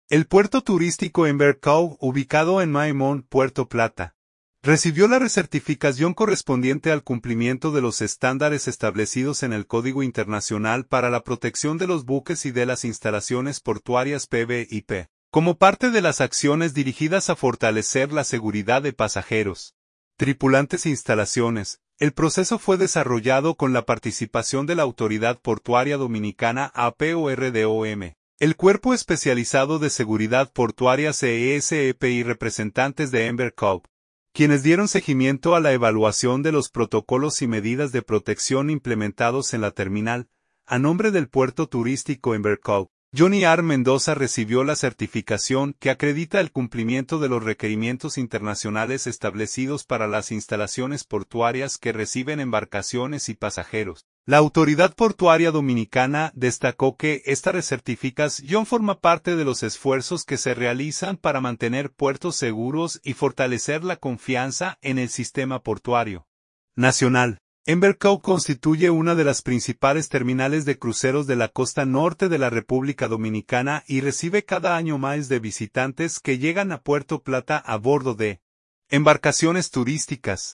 El puerto turístico Ember Cove, ubicado en Maimón, Puerto Plata, recibió la recertificación correspondiente al cumplimiento de los estándares establecidos en el Código Internacional para la Protección de los Buques y de las Instalaciones Portuarias PBIP, como parte de las acciones dirigidas a fortalecer la seguridad de pasajeros, tripulantes e instalaciones. El proceso fue desarrollado con la participación de la Autoridad Portuaria Dominicana APORDOM, el Cuerpo Especializado de Seguridad Portuaria CESEP y representantes de Ember Cove, quienes dieron seguimiento a la evaluación de los protocolos y medidas de protección implementados en la terminal. A nombre del puerto turístico Ember Cove, Johnny R. Mendoza recibió la certificación que acredita el cumplimiento de los requerimientos internacionales establecidos para las instalaciones portuarias que reciben embarcaciones y pasajeros. La Autoridad Portuaria Dominicana destacó que esta recertificación forma parte de los esfuerzos que se realizan para mantener puertos seguros y fortalecer la confianza en el sistema portuario nacional. Ember Cove constituye una de las principales terminales de cruceros de la costa norte de la República Dominicana y recibe cada año más de visitantes que llegan a Puerto Plata a bordo de embarcaciones turísticas.